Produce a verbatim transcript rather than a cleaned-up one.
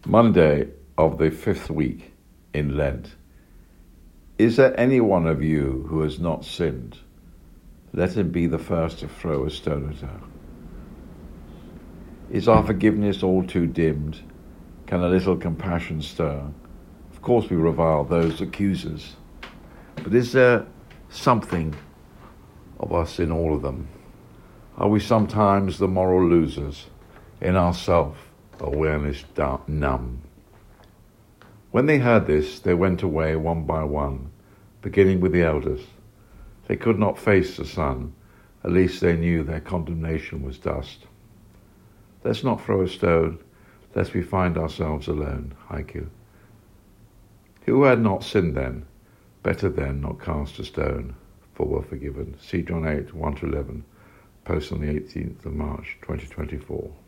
Monday of the fifth week in Lent. Is there any one of you who has not sinned? Let him be the first to throw a stone at her. Is our forgiveness all too dimmed? Can a little compassion stir? Of course we revile those accusers, but is there something of us in all of them? Are we sometimes the moral losers, in our self-awareness numb? When they heard this, they went away one by one, beginning with the elders. They could not face the Son, at least they knew their condemnation was dust. Let's not throw a stone, lest we find ourselves alone. Haiku. Who had not sinned then? Better then not cast a stone, for were forgiven. See John eight, one to eleven, post on the eighteenth of March, twenty twenty-four.